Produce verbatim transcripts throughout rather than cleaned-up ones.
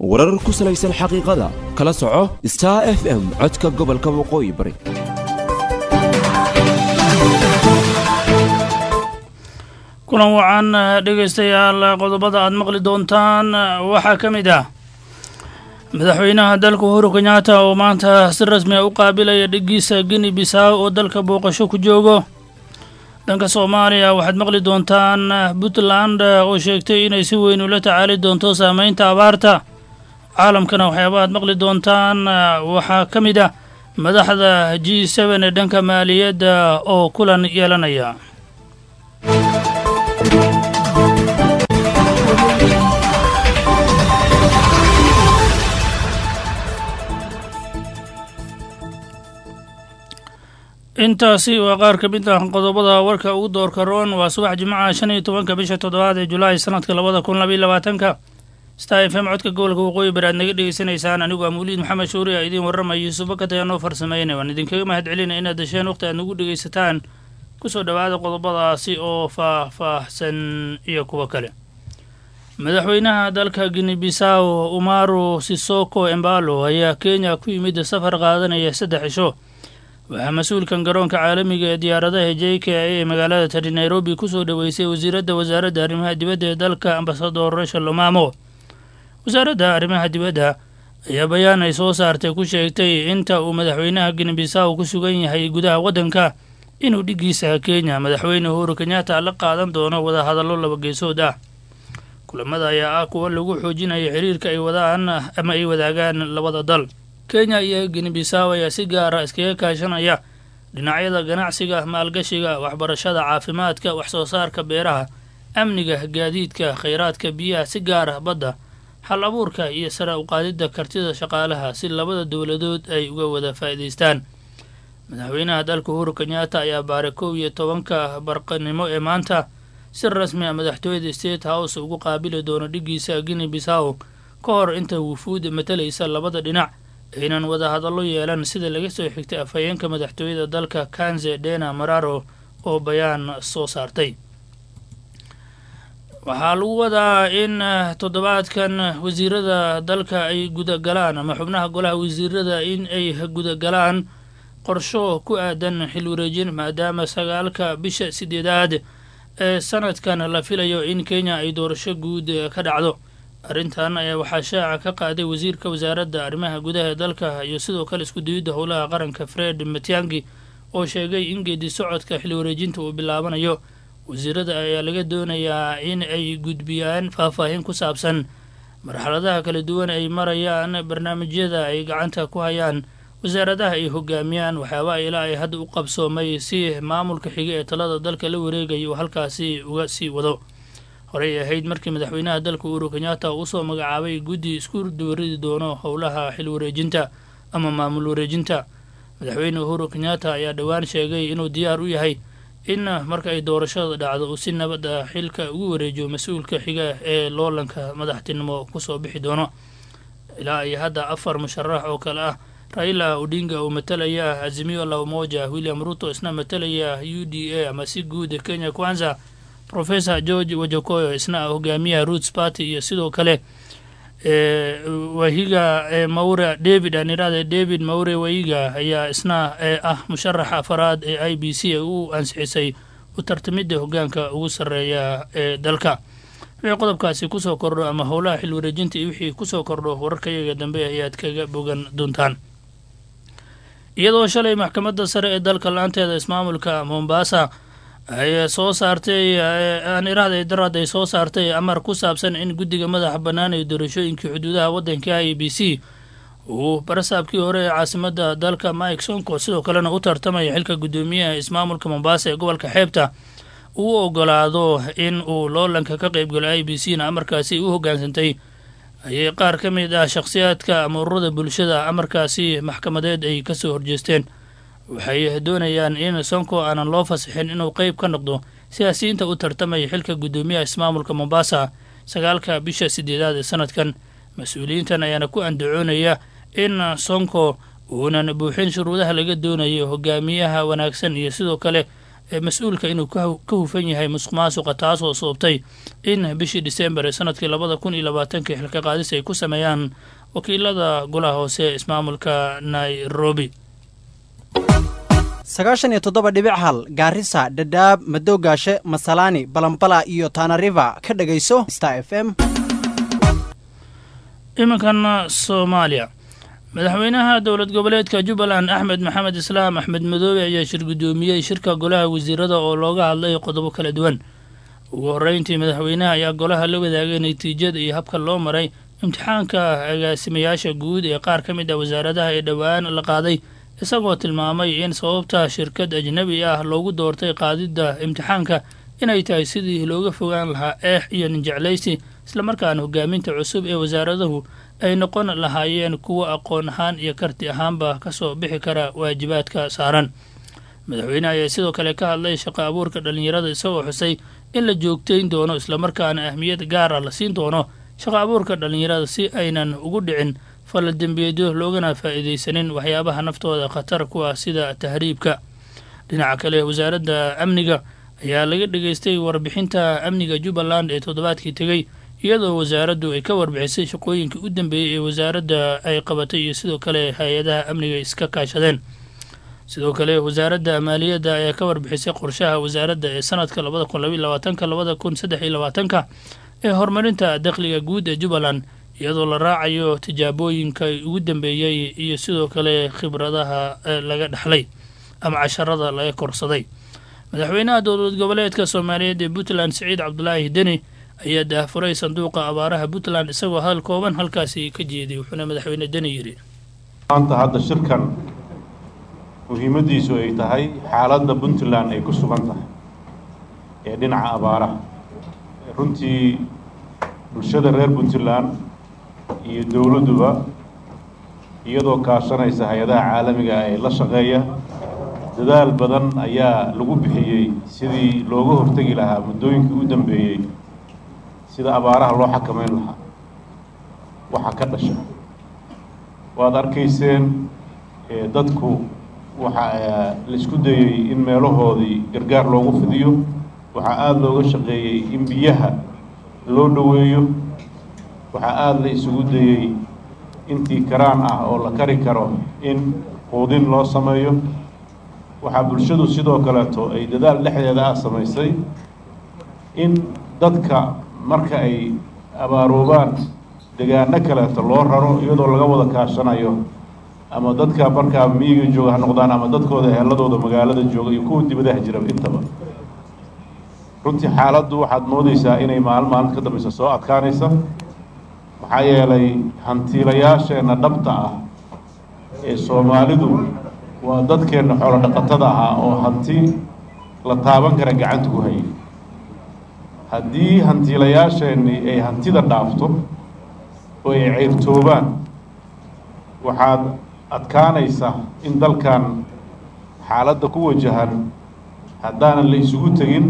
warar ku salaysan xaqiiqada kala soco Star F M codka gobolka waqooyi bari. kulan wacan dhegeystayaal qodobada aad maqli doontaan waxaa ka mid ah madaxweynaha dalka Uhuru Kenyatta oo maanta si rasmi ah u qaabilaya dhigiisa Guinea Bissau oo dalka booqasho ku joogo. dhanka Soomaaliya waxaad maqli doontaan Puntland oo sheegtay inay si weyn ula tacaali doonto saameynta abaarta. caalamkana waxyaabaha aad maqli doontaan waxaa ka mid ah madaxda G seven ee dhanka maaliyadda oo kulan yeelanaya. intaasi waa qaar ka mid ah qodobada warka ugu doorka roon. waa subax jimcaha shan iyo tobanka bisha toddobaad ee Julaay sanadka labada kun laba iyo labaatanka. Star F M codka gobolka waqooyi bari aad naga dhegeysanaysaan. anigu Amuuliid Maxamed Shuuri ah idiin warramaya Yuusuf Bakata ayaa noo farsameynaya. waan idinkaga mahadcelinaya inaad dasheen waqti aad nagu dhegeysataan. kusoo dhawaada qodobadaasi oo faah-faahsan iyo kuwa kale. madaxweynaha dalka Guinea Bissau Umaru Sissoco Embalo ayaa Kenya ku yimid safar qaadanaya saddex cisho. waxaa mas-uulkan garoonka caalamiga ee diyaaradaha J K I ee magaalada tani Nairobi kusoo dhaweysay wasiiradda wasaaradda arrimaha dibadda ee dalka Ambassador Rachel Omamo. wasaaradda arrimaha dibadda ayaa bayaan ay soo saartay ku sheegtay inta uu madaxweynaha Guinea Bissau ku sugan yahay gudaha waddanka inuu dhigiisa Kenya madaxweyne Uhuru Kenyatta la qaadan doono wada hadallo laba geesood ah. kulamada ayaa ah kuwa lagu xoojinayo xiriirka ay wadaan ama ay wadaagaan labada dal. Kenya iyo Guinea Bissau ayaa si gaar ah iskaga kaashanaya dhinacyada ganacsiga, maalgashiga, waxbarashada, caafimaadka, wax soo saarka beeraha, amniga, gaadiidka, kheyraadka biyaha, si gaar ah badda, hal abuurka iyo sare u qaadidda kartida shaqaalaha si labada dowladood ay uga wada faa'iidaystaan. madaxweynaha dalka Uhuru Kenyatta ayaa baaray kow iyo tobanka barqanimo ee maanta si rasmi ah madaxtooyada State House ugu qaabili doono dhigiisa Guinea Bissau ka hor inta wufuud matalaysa labada dhinac aynan wada hadallo yeelan sida laga soo xigtay afhayeenka madaxtooyada dalka Kanze Dena Mararo oo bayaan soo saartay. waxaa lagu wadaa in toddobaadkan wasiirada dalka ay gudagalaan ama xubnaha golaha wasiirada in ay gudagalaan qorsho ku aadan xil wareejin maadaama sagaalka bisha sideedaad ee sanadkan la filayo in Kenya ay doorasho guud ka dhacdo. arrintan ayaa waxaa shaaca ka qaaday wasiirka wasaaradda arrimaha gudaha ee dalka iyo sidoo kale isku dayidda howlaha qaranka Fred Matiang'i oo sheegay in geedi socodka xil wareejinta uu bilaabanayo. wasiirada ayaa laga doonayaa in ay gudbiyaan faahfaahin ku saabsan marxaladaha kala duwan ay marayaan, barnaamijyada ay gacanta ku hayaan, wasaaradaha ay hogaamiyaan, waxyaaba ilaa ay hadda u qabsoomay si maamulka xiga ee talada dalka la wareegayo uu halkaasi uga sii wado. horey ahayd markii madaxweynaha dalka Uhuru Kenyatta uu soo magacaabay guddi isku duwaridi doono howlaha xil wareejinta ama maamul wareejinta. madaxweyne Uhuru Kenyatta ayaa dhowaan sheegay inuu diyaar u yahay in marka ay doorashada dhacdo uu si nabad ah xilka ugu wareejiyo mas-uulka xiga ee loolanka madaxtinimo kusoo bixi doono. ilaa ay hadda afar musharax oo kale ah Raila Odinga oo matalaya Azimio la Umoja, William Ruto isna matalaya U D A ama si guud Kenya Kwanza, Professor George Wajakoyo isna hogaamiyaha Roots Party iyo sidoo kale ee Wahiga ee Maura David Anirade David Maure Wahiga ayaa isna ee ah musharaxa afraad ee I B C uu ansixisay u tartamida hogaanka ugu sareeya ee dalka. wixii qodobkaasi kusoo kordho ama howlaha xil wareejinta iyo wixii kusoo kordho wararkayaga dambe ayaad kaga bogan doontaan. iyadoo shalay maxkamadda sare ee dalka laanteeda ismaamulka Mombasa ay soo saartay aan iraahday darad ay soo saartay amar ku saabsan in guddiga madaxa bannaan ee doorashooyinka xuduudaha waddanka I B C uu barasaabkii hore ee caasimadda dalka Mike Sonko sidoo kalena u tartamaya xilka guddoomiyaha ismaamulka Mombasa ee gobolka xeebta uu ogolaado in uu loolanka ka qaybgalo I B C na amarkaasi u hoggaansantay ayay qaar ka mid ah shakhsiyaadka ama ururada bulshada amarkaasi maxkamadeed ay ka soo horjeesteen. waxay doonayaan in Sonko aanan loo fasixin inuu qayb ka noqdo siyaasiyiinta u tartamaya xilka guddoomiyaha ismaamulka Mombasa sagaalka bisha sideedaad ee sanadkan. mas-uuliyiintan ayaana ku andacoonaya in Sonko uunan buuxin shuruudaha laga doonayo hogaamiyaha wanaagsan iyo sidoo kale mas-uulka inuu ka hufan yahay musuq maasuqa taasoo sababtay in bishii disembar ee sanadkii labada kun iyo labaatankii xilka qaadis ay ku sameeyaan wakiilada golaha hoose ee ismaamulka Nairobi. sagaashan iyo toddoba dhibic hal Gaarisa, Dadaab, Madoogaashe, Masalani, Balambala iyo Tana River ka dhagayso Star F M. iminkan Soomaaliya madaxweynaha dowlad goboleedka Jubbaland Axmed Maxamed Islaam Axmed Madoobe ayaa shir gudoomiyay shirka golaha wasiirada oo looga hadlay qodobo kala duwan. ugu horeyntii madaxweynaha ayaa golaha la wadaagay natiijada iyo habka loo maray imtixaanka agaasimayaasha guud ee qaar ka mid ah wasaaradaha ee dhowaan la qaaday, isagoo tilmaamay in sababta shirkad ajnabi ah loogu doortay qaadidda imtixaanka inay tahay sidii looga fogaan lahaa eex iyo ninjeclaysi, islamarkaana hogaaminta cusub ee wasaaradahu ay noqon lahaayeen kuwo aqoon ahaan iyo karti ahaanba ka soo bixi kara waajibaadka saaran. madaxweynaha ayaa sidoo kale ka hadlay shaqo abuurka dhallinyarada isagoo xusay in la joogtayn doono islamarkaana ahmiyad gaar ah la siin doono shaqo abuurka dhallinyarada si aynan ugu dhicin faladembiyeedyo loogana faa'iidaysanin waxyaabaha naftooda khatar ku ah sida tahriibka. dhinaca kale wasaaradda amniga ayaa laga dhageystay warbixinta amniga Jubbaland ee toddobaadkii tegey, iyadoo wasaaraddu ay ka warbixisay shaqooyinkii u dambeeyey ee wasaaradda ay qabatay iyo sidoo kale hay-adaha amniga iska kaashadeen. sidoo kale wasaaradda maaliyadda ayaa ka warbixisay qorshaha wasaaradda ee sanadka labada kun labaiyo labaatanka labada kun saddex iyo labaatanka ee horumarinta dakhliga guud ee Jubbaland, iyadoo la raacayo tijaabooyinka ugu dambeeyey iyo sidoo kale khibradaha laga dhaxlay ama casharada laga korsaday. madaxweynaha dowlad goboleedka Soomaaliyeed ee Puntland Siciid Cabdulaahi Deni ayaa daahfuray sanduuqa abaaraha Puntland isagoo hadal kooban halkaasi ka jeediyay, wuxuuna madaxweyne Deni yiri maanta hadda shirkan muhiimadiisu ay tahay xaaladda Puntland ay ku sugan tahay ee dhinaca abaaraha. runtii bulshada reer Puntland iyo dowladuba iyadoo kaashanaysa hay-adaha caalamiga ah ee la shaqeeya dadaal badan ayaa lagu bixiyey sidii looga hortagi lahaa muddooyinkii u dambeeyey sida abaaraha loo xakameyn lahaa waxa ka dhasha. waad arkayseen dadku waxa la isku dayay in meelahoodii gargaar loogu fidiyo, waxaa aada looga shaqeeyey in biyaha loo dhoweeyo, waxaa aada la isugu dayey intii karaan ah oo la kari karo in quudin loo sameeyo. waxaa bulshadu sidoo kaleeto ay dadaal dhexdeeda ah samaysay in dadka marka ay abaaroobaan deegaano kaleeto loo raro iyadoo laga wada kaashanayo ama dadka markaa miyiga jooga ha noqdaan ama dadkooda eheladooda magaalada jooga iyo kuwa dibadaha jira intaba. runtii xaaladdu waxaad moodaysaa inay maalin maalinta ka dambaysa soo adkaanaysa, maxaa yeelay hantiilayaasheenna dhabta ah ee Soomaalidu waa dadkeenna xoolo dhaqatada ahaa oo hanti la taaban kara gacanta ku hayay. haddii hantiilayaasheenni ay hantida dhaafto oo ay ceyrtoobaan, waxaad adkaanaysa in dalkan xaaladda ku wajahan haddaanan la isugu tegin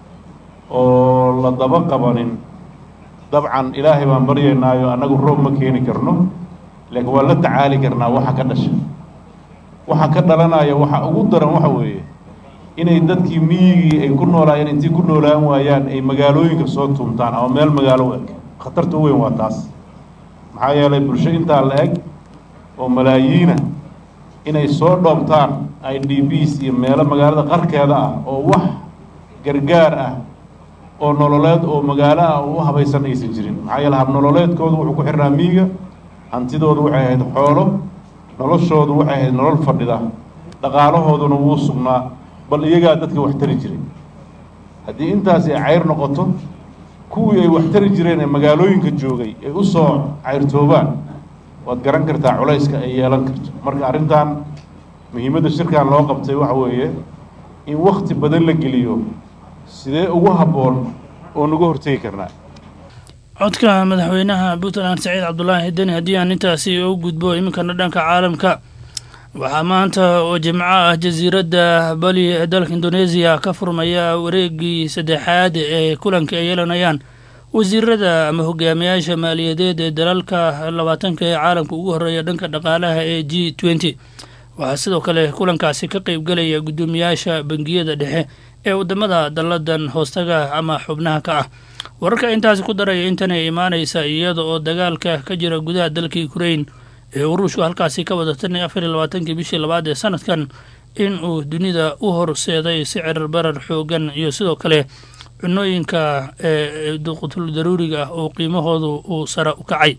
oo la daba qabanin. dabcan ilaahay baan baryaynaayo annagu roob ma keeni karno, laakiin waa la tacaali karnaa waxa ka dhasha. waxa ka dhalanaya waxa ugu daran waxa weeye inay dadkii miyigii ay ku noolaayeen intii ku noolaan waayaan ay magaalooyinka soo tuuntaan ama meel magaalo u eg. khatarta weyn waa taas, maxaa yeelay bulsho intaa la eg oo malaayiina inay soo dhoobtaan I D Bs iyo meelo magaalada qarkeeda ah oo wax gargaar ah oo nololeed oo magaalo ah u habaysan aysan jirin. maxaa yeelay hab nololeedkoodu wuxuu ku xirnaa miyiga, hantidoodu waxay ahayd xoolo, noloshoodu waxay ahayd nolol fadhida, dhaqaalahooduna wuu sugnaa, bal iyagaa dadka wax tari jiray. haddii intaas ay cayr noqoto, kuwii ay wax tari jireen ee magaalooyinka joogay ay u soo cayrtoobaan, waad garan kartaa culayska ay yeelan karto. marka arrintan muhiimadda shirkan loo qabtay waxa weeye in wakti badan la geliyo sidee ugu habboon oo naga hortegi karnaa. codka madaxweynaha Puntland Siciid Cabdulaahi Deni. haddii aan intaasi u gudbo iminkana dhanka caalamka, waxaa maanta oo jimco ah jasiiradda Bali ee dalka Indonesia ka furmaya wareegii saddexaad ee kulanka ay yeelanayaan wasiirada ama hogaamiyaasha maaliyadeed ee dalalka labaatanka ee caalamka ugu horeeya dhanka dhaqaalaha ee G twenty. waxaa sidoo kale kulankaasi ka qaybgelaya guddoomiyaasha bangiyada dhexe ee waddamada dalladan hoostaga ama xubnaha ka ah. wararka intaasi ku daraya intanay imaanaysa iyada oo dagaalka ka jira gudaha dalka Ukraine ee Ruushku halkaasi ka wada tan iyo afar iyo labaatankii bishii labaad ee sanadkan in uu dunida u horseeday sicir barar xoogan iyo sidoo kale cunooyinka ee qutul daruuriga ah oo qiimahoodu uu sare u kacay.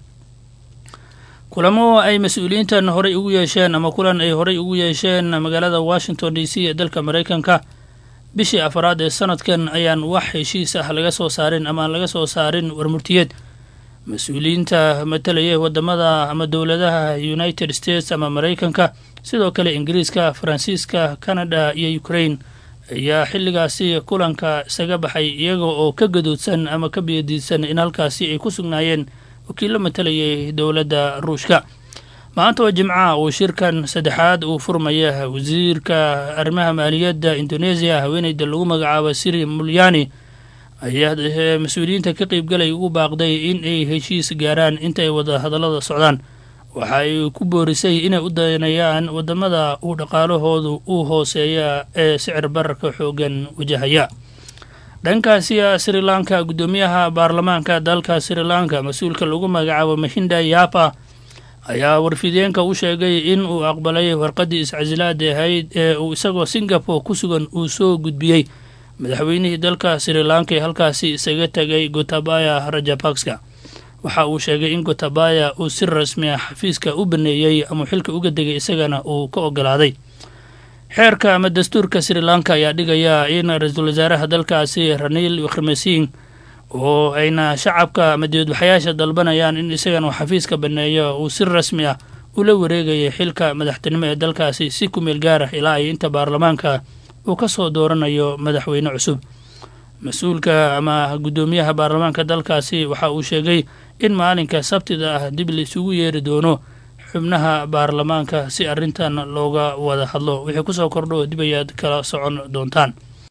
kulamo ay mas'uuliyiintan horey ugu yeesheen ama kulan ay horey ugu yeesheen magaalada Washington D C ee dalka Mareykanka bishii afraad ee sanadkan ayaan wax heshiis ah laga soo saarin ama laga soo saarin warmurtiyeed. mas-uuliyiinta matalaya wadamada ama dowladaha United States ama Mareykanka sidoo kale Ingiriiska, Faransiiska, Canada iyo Ukraine ayaa xilligaasi kulanka isaga baxay iyaga oo ka gadoodsan ama ka biyadiisan in halkaasi ay ku sugnaayeen wakiilo matalayay dowladda Ruushka. maanta oo Jimcaha uu shirkan saddexaad uu furmaya wasiirka arrimaha maaliyadda Indonesia haweeneyda lagu magacaabo Sri Mulyani ayaa mas-uuliyiinta ka qaybgalay ugu baaqday in ay heshiis gaaraan inta ay wada hadallada socdaan. waxa ay ku boorisay inay u dayanayaan wadamada uu dhaqaalahoodu u hooseeya ee sicir bararka xoogan wajahaya. dhankaasi Sri Lanka guddoomiyaha baarlamaanka dalka Sri Lanka mas-uulka lagu magacaabo Mahinda Yapa ayaa warfideenka u sheegay in uu aqbalay warqadii iscasilaada ahayd ee uu isagoo Singapore ku sugan uu soo gudbiyey madaxweynihii dalka Sri Lanka ee halkaasi isaga tagay Gotabaya Rajapaksa. waxa uu sheegay in Gotabaya uu si rasmi ah xafiiska u baneeyay ama xilka uga degay isagana uu ka ogolaaday. xeerka ama dastuurka Sri Lanka ayaa dhigaya in ra'iisul wasaaraha dalkaasi Ranil Wickremesinghe oo ayna shacabka ama dibadbaxayaasha dalbanayaan in isagana xafiiska baneeyo uu si rasmi ah ula wareegaya xilka madaxtinimo ee dalkaasi si ku meel gaar ah ilaa ay inta baarlamaanka uu ka soo dooranayo madaxweyne cusub. mas-uulka ama guddoomiyaha baarlamaanka dalkaasi waxa uu sheegay in maalinka sabtida ah dib la isugu yeeri doono xubnaha baarlamaanka si arrintan looga wada hadlo. wixii ku soo kordho dib ayaad kala socon doontaan.